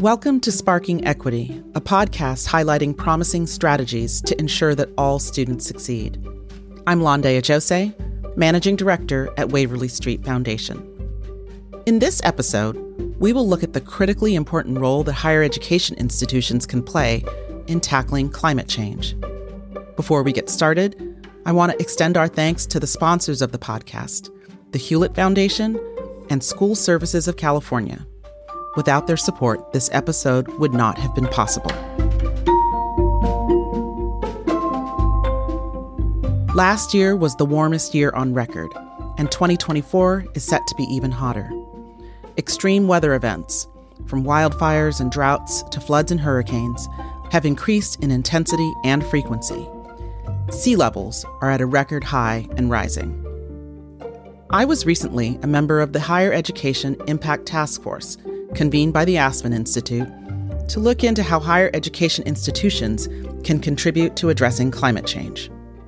Welcome to Sparking Equity, a podcast highlighting promising strategies to ensure that all students succeed. I'm Lande Ajose, Managing Director at Waverly Street Foundation. In this episode, we will look at the critically important role that higher education institutions can play in tackling climate change. Before we get started, I want to extend our thanks to the sponsors of the podcast, the Hewlett Foundation and School Services of California. Without their support, this episode would not have been possible. Last year was the warmest year on record, and 2024 is set to be even hotter. Extreme weather events, from wildfires and droughts to floods and hurricanes, have increased in intensity and frequency. Sea levels are at a record high and rising. I was recently a member of the Higher Education Impact Task Force, convened by the Aspen Institute, to look into how higher education institutions can contribute to addressing climate change.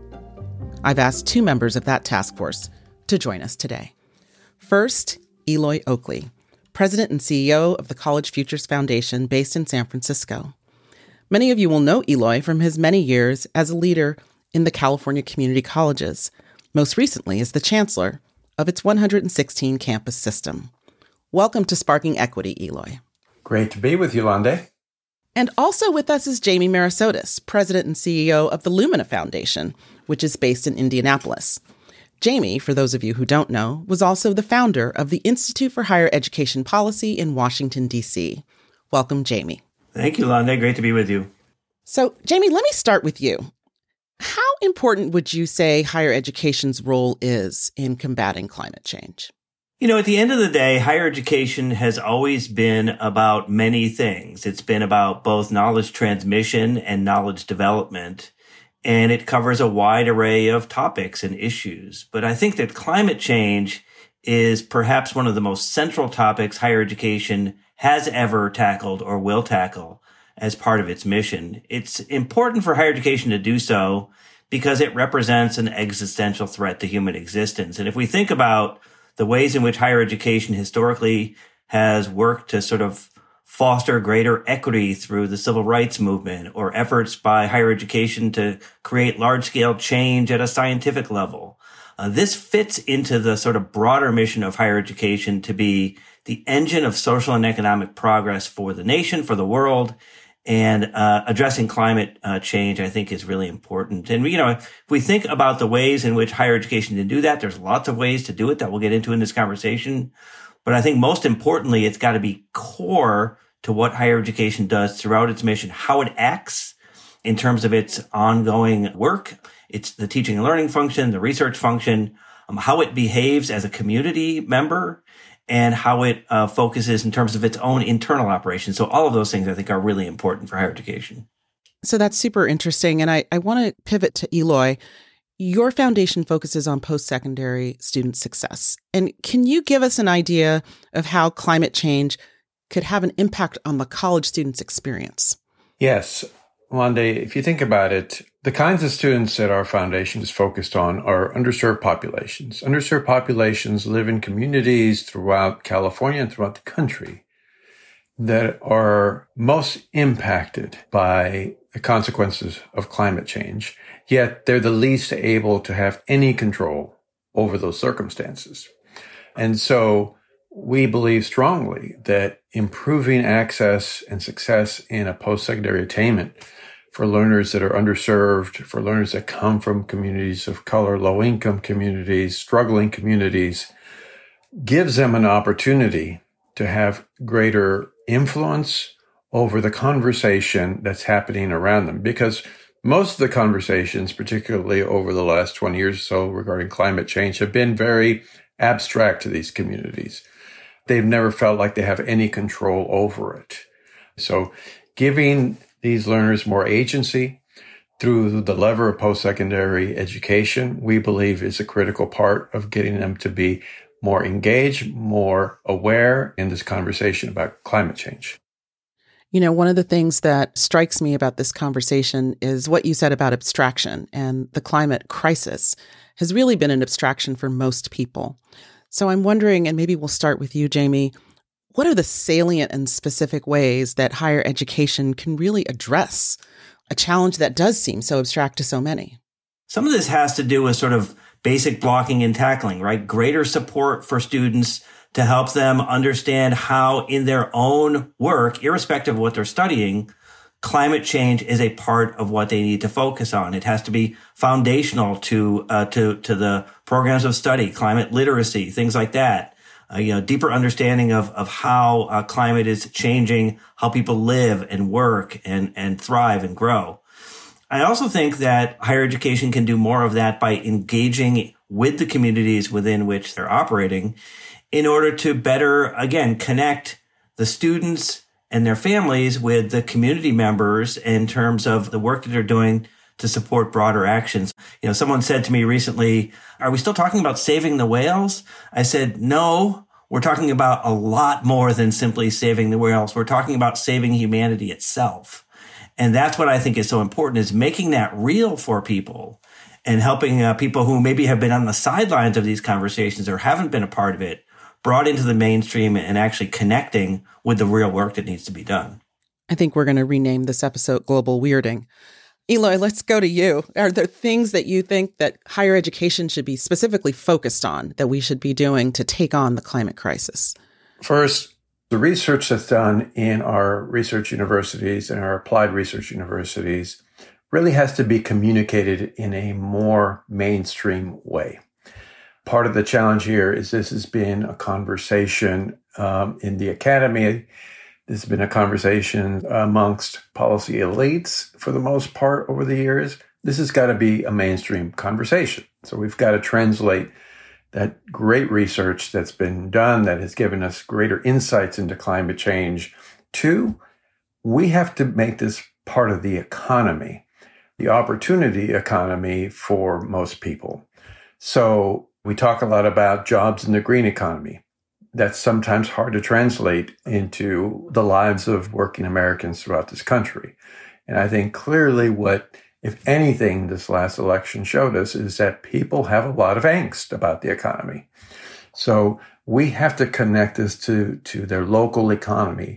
I've asked two members of that task force to join us today. First, Eloy Oakley, President and CEO of the College Futures Foundation based in San Francisco. Many of you will know Eloy from his many years as a leader in the California community colleges, most recently as the chancellor of its 116 campus system. Welcome to Sparking Equity, Eloy. Great to be with you, Lande. And also with us is Jamie Marasotis, President and CEO of the Lumina Foundation, which is based in Indianapolis. Jamie, for those of you who don't know, was also the founder of the Institute for Higher Education Policy in Washington, D.C. Welcome, Jamie. Thank you, Lande. Great to be with you. So, Jamie, let me start with you. How important would you say higher education's role is in combating climate change? You know, at the end of the day, higher education has always been about many things. It's been about both knowledge transmission and knowledge development, and it covers a wide array of topics and issues. But I think that climate change is perhaps one of the most central topics higher education has ever tackled or will tackle as part of its mission. It's important for higher education to do so because it represents an existential threat to human existence. And if we think about the ways in which higher education historically has worked to sort of foster greater equity through the civil rights movement, or efforts by higher education to create large-scale change at a scientific level, this fits into the sort of broader mission of higher education to be the engine of social and economic progress for the nation, for the world. And addressing climate change, I think, is really important. And, you know, if we think about the ways in which higher education can do that, there's lots of ways to do it that we'll get into in this conversation. But I think most importantly, it's got to be core to what higher education does throughout its mission, how it acts in terms of its ongoing work. It's the teaching and learning function, the research function, how it behaves as a community member, and how it focuses in terms of its own internal operations. So all of those things, I think, are really important for higher education. So that's super interesting. And I want to pivot to Eloy. Your foundation focuses on post-secondary student success. And can you give us an idea of how climate change could have an impact on the college students' experience? Yes. Lande, if you think about it, the kinds of students that our foundation is focused on are underserved populations. Underserved populations live in communities throughout California and throughout the country that are most impacted by the consequences of climate change, yet they're the least able to have any control over those circumstances. And so we believe strongly that improving access and success in a post-secondary attainment for learners that are underserved, for learners that come from communities of color, low-income communities, struggling communities, gives them an opportunity to have greater influence over the conversation that's happening around them. Because most of the conversations, particularly over the last 20 years or so regarding climate change, have been very abstract to these communities. They've never felt like they have any control over it. So giving these learners more agency through the lever of post-secondary education, we believe, is a critical part of getting them to be more engaged, more aware in this conversation about climate change. You know, one of the things that strikes me about this conversation is what you said about abstraction, and the climate crisis has really been an abstraction for most people. So I'm wondering, and maybe we'll start with you, Jamie, What are the salient and specific ways that higher education can really address a challenge that does seem so abstract to so many? Some of this has to do with sort of basic blocking and tackling, right? Greater support for students to help them understand how in their own work, irrespective of what they're studying, climate change is a part of what they need to focus on. It has to be foundational to the programs of study, climate literacy, things like that. Deeper understanding of how climate is changing, how people live and work and thrive and grow. I also think that higher education can do more of that by engaging with the communities within which they're operating in order to better, again, connect the students and their families with the community members in terms of the work that they're doing to support broader actions. Someone said to me recently, are we still talking about saving the whales? I said, no, we're talking about a lot more than simply saving the whales. We're talking about saving humanity itself. And that's what I think is so important, is making that real for people and helping people who maybe have been on the sidelines of these conversations or haven't been a part of it, brought into the mainstream and actually connecting with the real work that needs to be done. I think we're going to rename this episode Global Weirding. Eloy, let's go to you. Are there things that you think that higher education should be specifically focused on that we should be doing to take on the climate crisis? First, the research that's done in our research universities and our applied research universities really has to be communicated in a more mainstream way. Part of the challenge here is this has been a conversation in the academy. This has been a conversation amongst policy elites for the most part over the years. This has got to be a mainstream conversation. So we've got to translate that great research that's been done that has given us greater insights into climate change. Two, we have to make this part of the economy, the opportunity economy for most people. So we talk a lot about jobs in the green economy. That's sometimes hard to translate into the lives of working Americans throughout this country. And I think clearly what, if anything, this last election showed us is that people have a lot of angst about the economy. So we have to connect this to their local economy,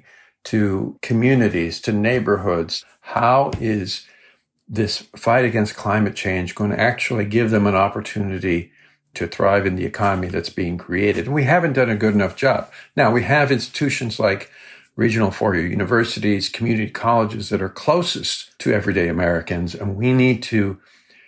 to communities, to neighborhoods. How is this fight against climate change going to actually give them an opportunity to thrive in the economy that's being created? And we haven't done a good enough job. Now, we have institutions like regional four-year universities, community colleges that are closest to everyday Americans, and we need to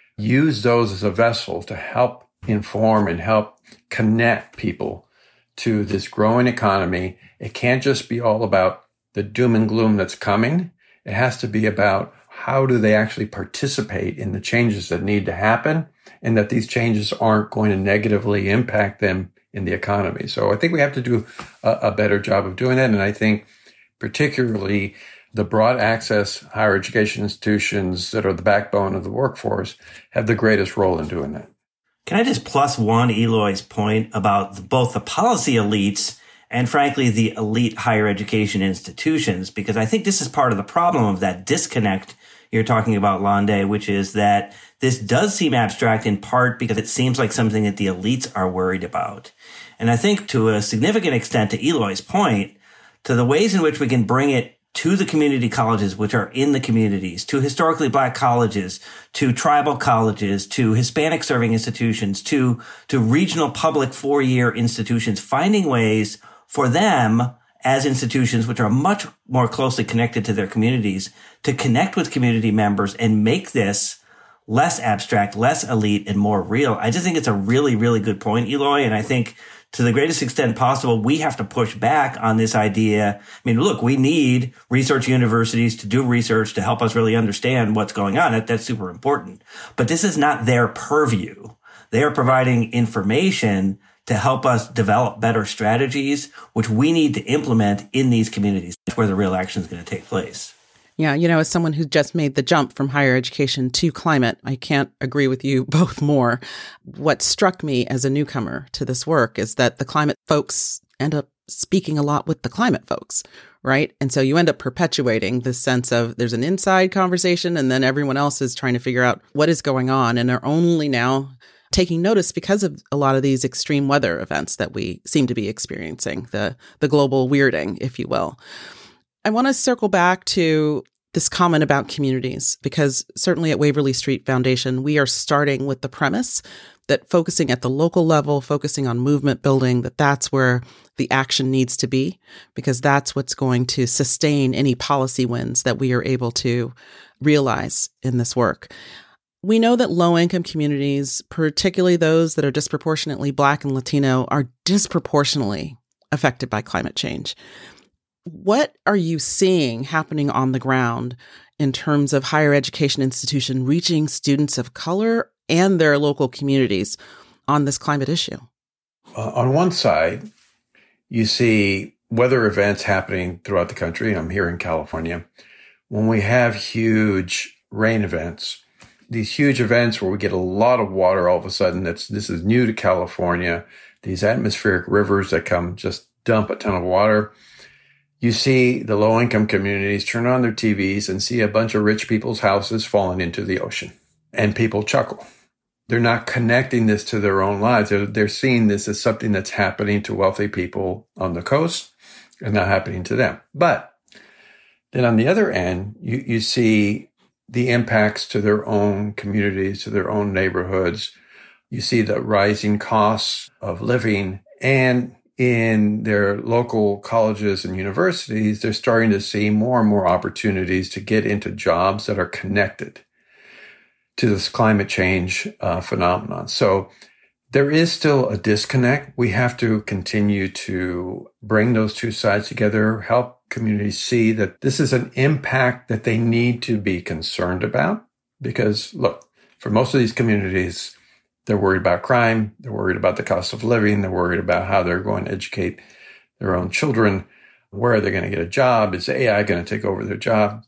use those as a vessel to help inform and help connect people to this growing economy. It can't just be all about the doom and gloom that's coming. It has to be about how do they actually participate in the changes that need to happen, and that these changes aren't going to negatively impact them in the economy. So I think we have to do a better job of doing that. And I think particularly the broad access higher education institutions that are the backbone of the workforce have the greatest role in doing that. Can I just plus one Eloy's point about both the policy elites and, frankly, the elite higher education institutions? Because I think this is part of the problem of that disconnect you're talking about, Lande, which is that this does seem abstract in part because it seems like something that the elites are worried about. And I think to a significant extent, to Eloy's point, to the ways in which we can bring it to the community colleges, which are in the communities, to historically Black colleges, to tribal colleges, to Hispanic serving institutions, to regional public four-year institutions, finding ways for them as institutions which are much more closely connected to their communities to connect with community members and make this less abstract, less elite, and more real. I just think it's a really, really good point, Eloy. And I think to the greatest extent possible, we have to push back on this idea. I mean, look, we need research universities to do research to help us really understand what's going on. That's super important. But this is not their purview. They are providing information to help us develop better strategies, which we need to implement in these communities. That's where the real action is going to take place. Yeah, as someone who just made the jump from higher education to climate, I can't agree with you both more. What struck me as a newcomer to this work is that the climate folks end up speaking a lot with the climate folks, right? And so you end up perpetuating this sense of there's an inside conversation and then everyone else is trying to figure out what is going on and are only now taking notice because of a lot of these extreme weather events that we seem to be experiencing, the global weirding, if you will. I want to circle back to this comment about communities, because certainly at Waverly Street Foundation, we are starting with the premise that focusing at the local level, focusing on movement building, that's where the action needs to be, because that's what's going to sustain any policy wins that we are able to realize in this work. We know that low-income communities, particularly those that are disproportionately Black and Latino, are disproportionately affected by climate change. What are you seeing happening on the ground in terms of higher education institution reaching students of color and their local communities on this climate issue? On one side, you see weather events happening throughout the country. I'm here in California. When we have huge rain events, these huge events where we get a lot of water all of a sudden, this is new to California, these atmospheric rivers that come just dump a ton of water. You see the low-income communities turn on their TVs and see a bunch of rich people's houses falling into the ocean. And people chuckle. They're not connecting this to their own lives. They're seeing this as something that's happening to wealthy people on the coast and not happening to them. But then on the other end, you see the impacts to their own communities, to their own neighborhoods. You see the rising costs of living, and in their local colleges and universities, they're starting to see more and more opportunities to get into jobs that are connected to this climate change phenomenon. So there is still a disconnect. We have to continue to bring those two sides together, help communities see that this is an impact that they need to be concerned about. Because look, for most of these communities, they're worried about crime. They're worried about the cost of living. They're worried about how they're going to educate their own children. Where are they going to get a job? Is AI going to take over their job?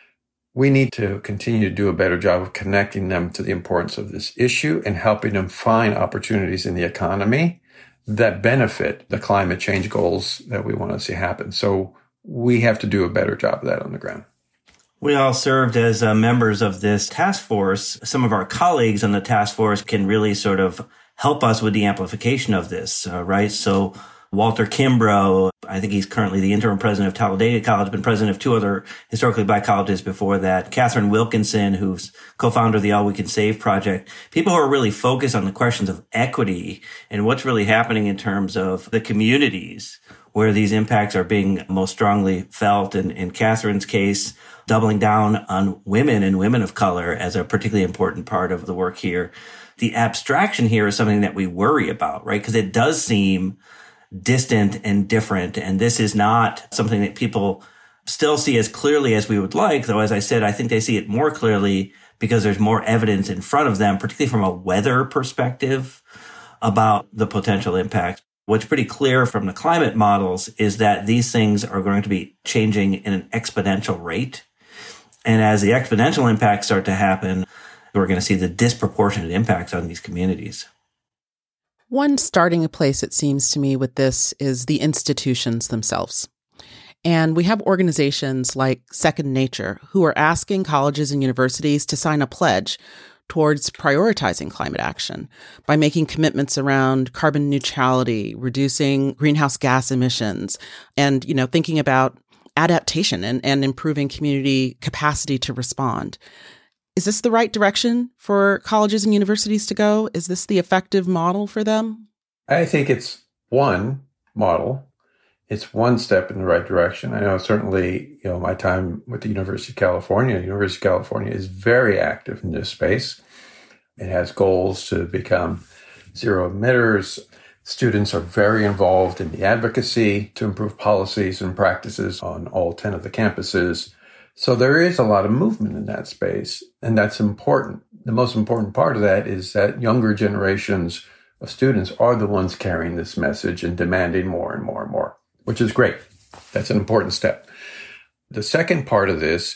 We need to continue to do a better job of connecting them to the importance of this issue and helping them find opportunities in the economy that benefit the climate change goals that we want to see happen. So we have to do a better job of that on the ground. We all served as members of this task force. Some of our colleagues on the task force can really sort of help us with the amplification of this, right? So Walter Kimbrough, I think he's currently the interim president of Talladega College, been president of two other historically Black colleges before that. Catherine Wilkinson, who's co-founder of the All We Can Save Project. People who are really focused on the questions of equity and what's really happening in terms of the communities where these impacts are being most strongly felt. And in Catherine's case, doubling down on women and women of color as a particularly important part of the work here. The abstraction here is something that we worry about, right? Because it does seem distant and different. And this is not something that people still see as clearly as we would like. Though, as I said, I think they see it more clearly because there's more evidence in front of them, particularly from a weather perspective, about the potential impact. What's pretty clear from the climate models is that these things are going to be changing in an exponential rate. And as the exponential impacts start to happen, we're going to see the disproportionate impacts on these communities. One starting place, it seems to me, with this is the institutions themselves. And we have organizations like Second Nature who are asking colleges and universities to sign a pledge towards prioritizing climate action by making commitments around carbon neutrality, reducing greenhouse gas emissions, and, thinking about adaptation and improving community capacity to respond. Is this the right direction for colleges and universities to go? Is this the effective model for them? I think it's one model. It's one step in the right direction. I know certainly, my time with the University of California is very active in this space. It has goals to become zero emitters. Students are very involved in the advocacy to improve policies and practices on all 10 of the campuses. So there is a lot of movement in that space, and that's important. The most important part of that is that younger generations of students are the ones carrying this message and demanding more and more and more, which is great. That's an important step. The second part of this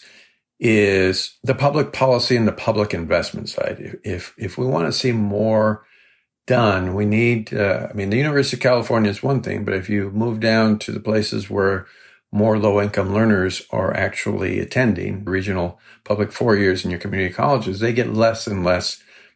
is the public policy and the public investment side. If we want to see more done, we need, the University of California is one thing, but if you move down to the places where more low-income learners are actually attending regional public 4 years in your community colleges, they get less and less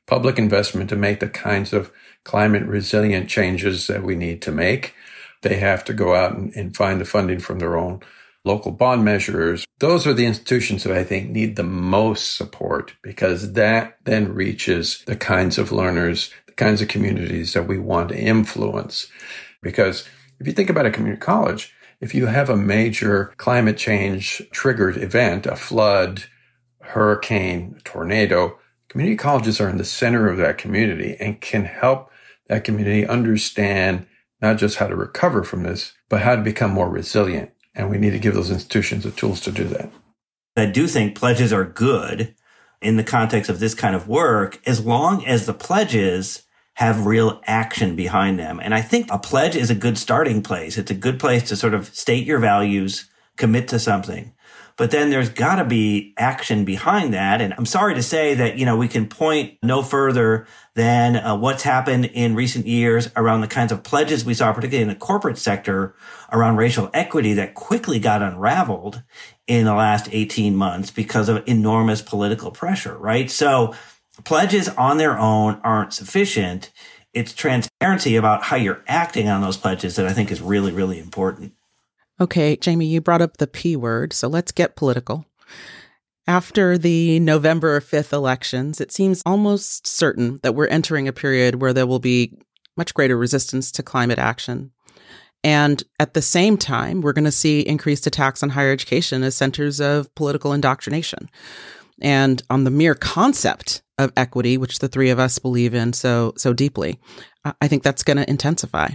public investment to make the kinds of climate resilient changes that we need to make. They have to go out and find the funding from their own local bond measures. Those are the institutions that I think need the most support, because that then reaches the kinds of learners, the kinds of communities that we want to influence. Because if you think about a community college, if you have a major climate change triggered event, a flood, hurricane, a tornado, community colleges are in the center of that community and can help that community understand not just how to recover from this, but how to become more resilient. And we need to give those institutions the tools to do that. I do think pledges are good in the context of this kind of work, as long as the pledges have real action behind them. And I think a pledge is a good starting place. It's a good place to sort of state your values, commit to something. But then there's got to be action behind that. And I'm sorry to say that, we can point no further than what's happened in recent years around the kinds of pledges we saw, particularly in the corporate sector, around racial equity that quickly got unraveled in the last 18 months because of enormous political pressure, right? So pledges on their own aren't sufficient. It's transparency about how you're acting on those pledges that I think is really, really important. Okay, Jamie, you brought up the P word, so let's get political. After the November 5th elections, it seems almost certain that we're entering a period where there will be much greater resistance to climate action. And at the same time, we're going to see increased attacks on higher education as centers of political indoctrination. And on the mere concept of equity, which the three of us believe in so deeply, I think that's going to intensify.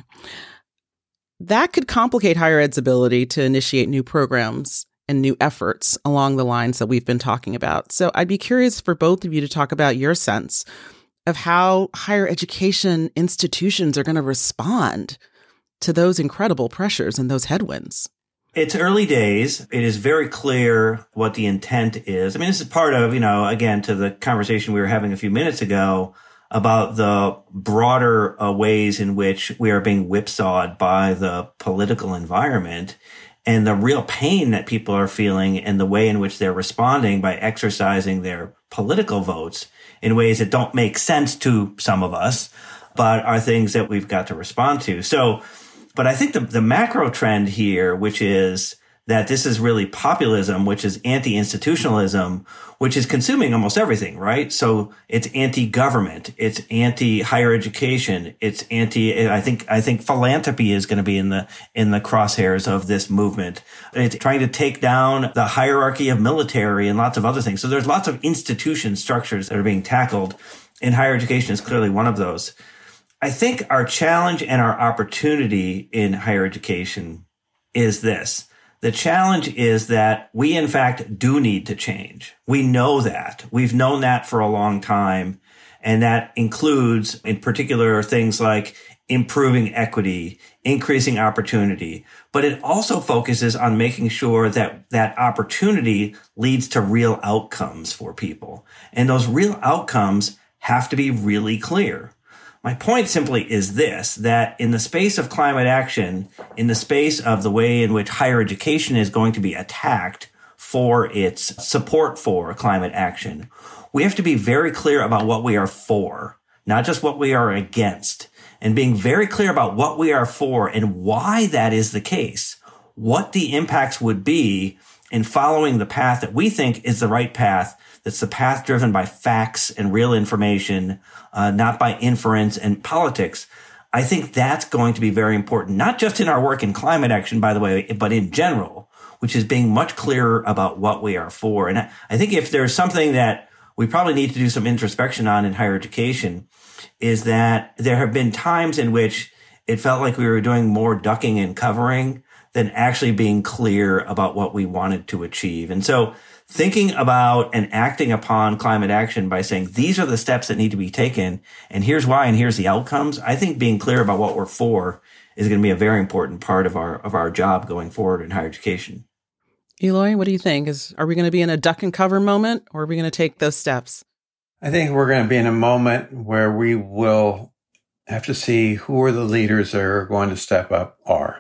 That could complicate higher ed's ability to initiate new programs and new efforts along the lines that we've been talking about. So I'd be curious for both of you to talk about your sense of how higher education institutions are going to respond to those incredible pressures and those headwinds. It's early days. It is very clear what the intent is. I mean, this is part of, again, to the conversation we were having a few minutes ago about the broader ways in which we are being whipsawed by the political environment and the real pain that people are feeling and the way in which they're responding by exercising their political votes in ways that don't make sense to some of us, but are things that we've got to respond to. So, but I think the macro trend here, which is that this is really populism, which is anti-institutionalism, which is consuming almost everything, right? So it's anti-government, it's anti-higher education, it's I think philanthropy is going to be in the crosshairs of this movement. It's trying to take down the hierarchy of military and lots of other things. So there's lots of institution structures that are being tackled, and higher education is clearly one of those. I think our challenge and our opportunity in higher education is this. The challenge is that we, in fact, do need to change. We know that. We've known that for a long time. And that includes, in particular, things like improving equity, increasing opportunity. But it also focuses on making sure that that opportunity leads to real outcomes for people. And those real outcomes have to be really clear. My point simply is this, that in the space of climate action, in the space of the way in which higher education is going to be attacked for its support for climate action, we have to be very clear about what we are for, not just what we are against, and being very clear about what we are for and why that is the case, what the impacts would be in following the path that we think is the right path. That's the path driven by facts and real information, not by inference and politics. I think that's going to be very important, not just in our work in climate action, by the way, but in general, which is being much clearer about what we are for. And I think if there's something that we probably need to do some introspection on in higher education, is that there have been times in which it felt like we were doing more ducking and covering than actually being clear about what we wanted to achieve. And so thinking about and acting upon climate action by saying, these are the steps that need to be taken, and here's why, and here's the outcomes. I think being clear about what we're for is going to be a very important part of our job going forward in higher education. Eloy, what do you think? Are we going to be in a duck and cover moment, or are we going to take those steps? I think we're going to be in a moment where we will have to see who are the leaders that are going to step up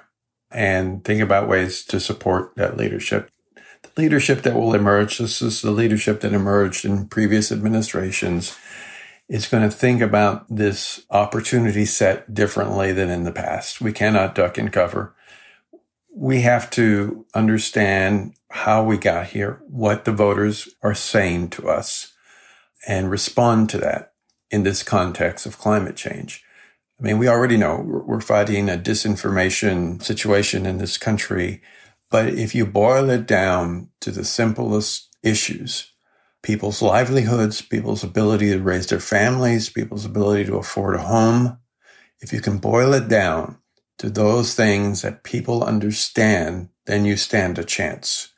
and think about ways to support that leadership. The leadership that will emerge, this is the leadership that emerged in previous administrations, is going to think about this opportunity set differently than in the past. We cannot duck and cover. We have to understand how we got here, what the voters are saying to us, and respond to that in this context of climate change. I mean, we already know we're fighting a disinformation situation in this country, but if you boil it down to the simplest issues, people's livelihoods, people's ability to raise their families, people's ability to afford a home, if you can boil it down to those things that people understand, then you stand a chance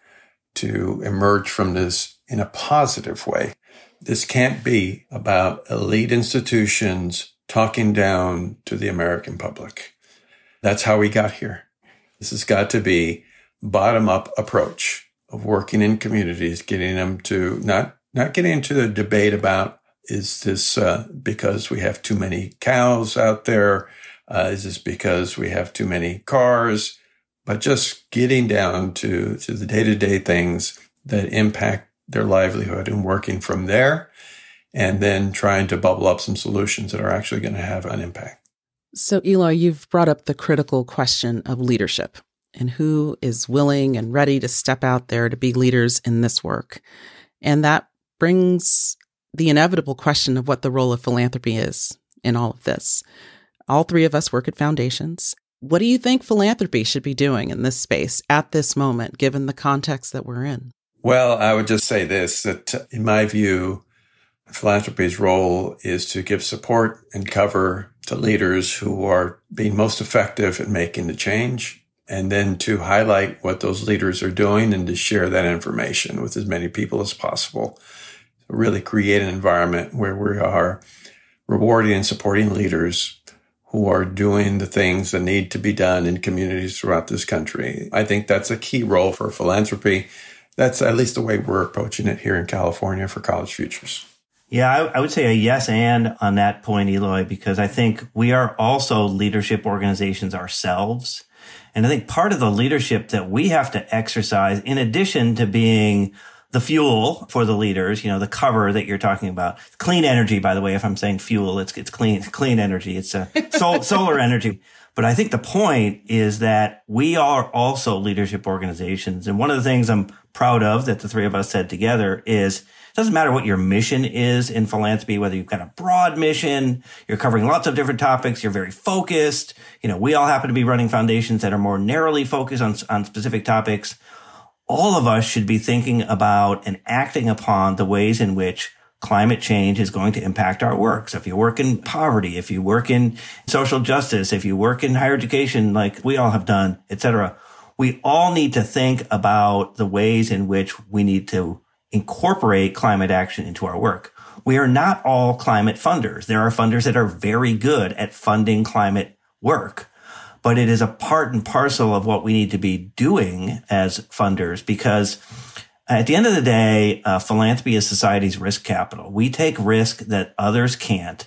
to emerge from this in a positive way. This can't be about elite institutions talking down to the American public. That's how we got here. This has got to be bottom-up approach of working in communities, getting them to not getting into the debate about, is this because we have too many cows out there? Is this because we have too many cars? But just getting down to the day-to-day things that impact their livelihood and working from there, and then trying to bubble up some solutions that are actually going to have an impact. So, Eloy, you've brought up the critical question of leadership and who is willing and ready to step out there to be leaders in this work. And that brings the inevitable question of what the role of philanthropy is in all of this. All three of us work at foundations. What do you think philanthropy should be doing in this space at this moment, given the context that we're in? Well, I would just say this, that in my view, philanthropy's role is to give support and cover to leaders who are being most effective at making the change, and then to highlight what those leaders are doing and to share that information with as many people as possible. Really create an environment where we are rewarding and supporting leaders who are doing the things that need to be done in communities throughout this country. I think that's a key role for philanthropy. That's at least the way we're approaching it here in California for College Futures. Yeah, I would say a yes and on that point, Eloy, because I think we are also leadership organizations ourselves. And I think part of the leadership that we have to exercise, in addition to being the fuel for the leaders, the cover that you're talking about, clean energy, by the way, if I'm saying fuel, it's clean energy. It's solar energy. But I think the point is that we are also leadership organizations. And one of the things I'm proud of that the three of us said together is it doesn't matter what your mission is in philanthropy, whether you've got a broad mission, you're covering lots of different topics, you're very focused. We all happen to be running foundations that are more narrowly focused on specific topics. All of us should be thinking about and acting upon the ways in which climate change is going to impact our work. So if you work in poverty, if you work in social justice, if you work in higher education, like we all have done, et cetera, we all need to think about the ways in which we need to incorporate climate action into our work. We are not all climate funders. There are funders that are very good at funding climate work, but it is a part and parcel of what we need to be doing as funders, because at the end of the day, philanthropy is society's risk capital. We take risk that others can't.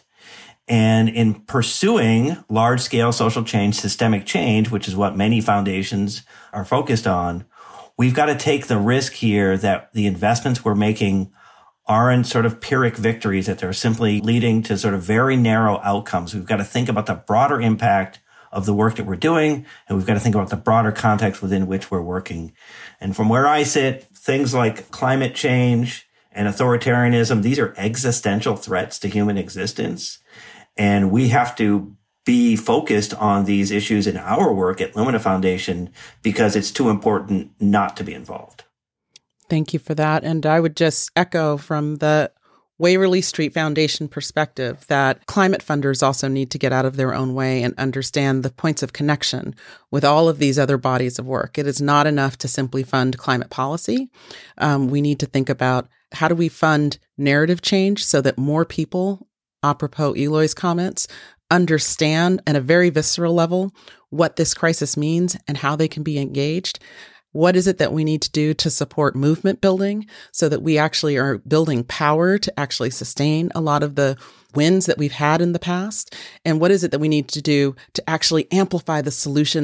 And in pursuing large-scale social change, systemic change, which is what many foundations are focused on, we've got to take the risk here that the investments we're making aren't sort of Pyrrhic victories, that they're simply leading to sort of very narrow outcomes. We've got to think about the broader impact of the work that we're doing, and we've got to think about the broader context within which we're working. And from where I sit, things like climate change and authoritarianism, these are existential threats to human existence. And we have to be focused on these issues in our work at Lumina Foundation because it's too important not to be involved. Thank you for that. And I would just echo from the Waverly Street Foundation perspective that climate funders also need to get out of their own way and understand the points of connection with all of these other bodies of work. It is not enough to simply fund climate policy. We need to think about how do we fund narrative change so that more people, apropos Eloy's comments, understand at a very visceral level what this crisis means and how they can be engaged. What is it that we need to do to support movement building so that we actually are building power to actually sustain a lot of the wins that we've had in the past? And what is it that we need to do to actually amplify the solutions that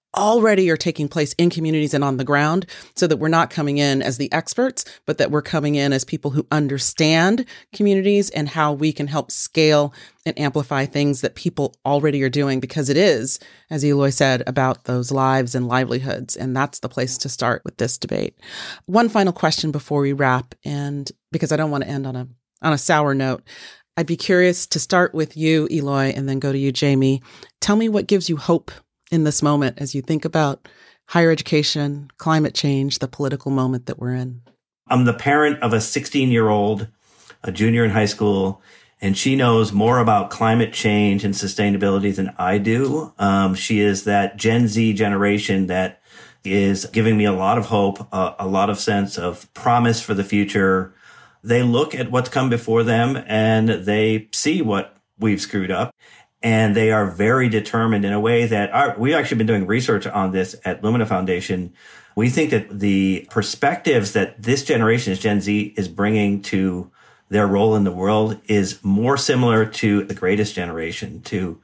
already are taking place in communities and on the ground, so that we're not coming in as the experts, but that we're coming in as people who understand communities and how we can help scale and amplify things that people already are doing, because it is, as Eloy said, about those lives and livelihoods. And that's the place to start with this debate. One final question before we wrap, and because I don't want to end on a sour note, I'd be curious to start with you, Eloy, and then go to you, Jamie. Tell me what gives you hope in this moment as you think about higher education, climate change, the political moment that we're in. I'm the parent of a 16-year-old, a junior in high school, and she knows more about climate change and sustainability than I do. She is that Gen Z generation that is giving me a lot of hope, a lot of sense of promise for the future. They look at what's come before them and they see what we've screwed up. And they are very determined in a way that we've actually been doing research on this at Lumina Foundation. We think that the perspectives that this generation, as Gen Z, is bringing to their role in the world is more similar to the greatest generation, to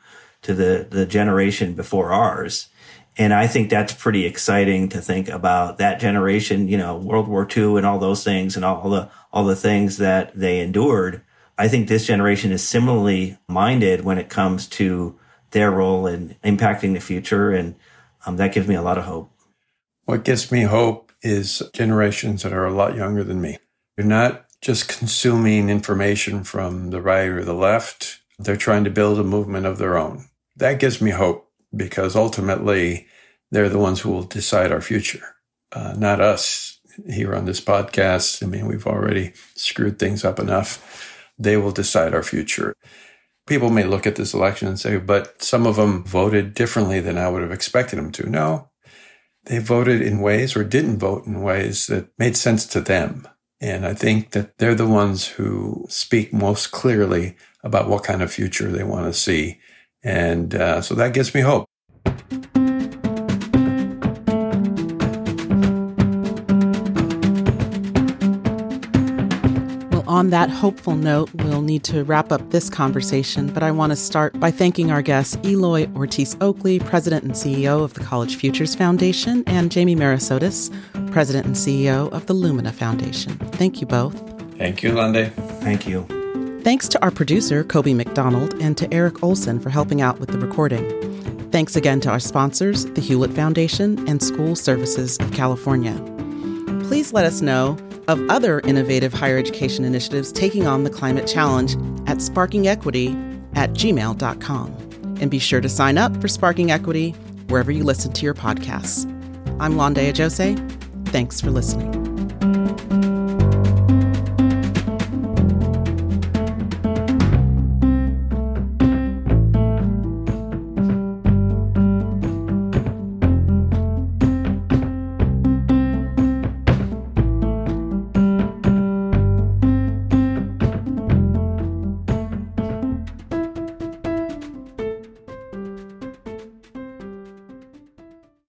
the generation before ours. And I think that's pretty exciting to think about that generation, World War II and all those things and all the things that they endured. I think this generation is similarly minded when it comes to their role in impacting the future. And that gives me a lot of hope. What gives me hope is generations that are a lot younger than me. They're not just consuming information from the right or the left. They're trying to build a movement of their own. That gives me hope, because ultimately they're the ones who will decide our future, not us here on this podcast. I mean, we've already screwed things up enough. They will decide our future. People may look at this election and say, but some of them voted differently than I would have expected them to. No, they voted in ways or didn't vote in ways that made sense to them. And I think that they're the ones who speak most clearly about what kind of future they want to see. And so that gives me hope. On that hopeful note, we'll need to wrap up this conversation, but I want to start by thanking our guests, Eloy Ortiz Oakley, President and CEO of the College Futures Foundation, and Jamie Merisotis, President and CEO of the Lumina Foundation. Thank you both. Thank you, Lunde. Thank you. Thanks to our producer, Kobe McDonald, and to Eric Olson for helping out with the recording. Thanks again to our sponsors, the Hewlett Foundation and School Services of California. Please let us know of other innovative higher education initiatives taking on the climate challenge at sparkingequity@gmail.com. And be sure to sign up for Sparking Equity wherever you listen to your podcasts. I'm Londe Ajose. Thanks for listening.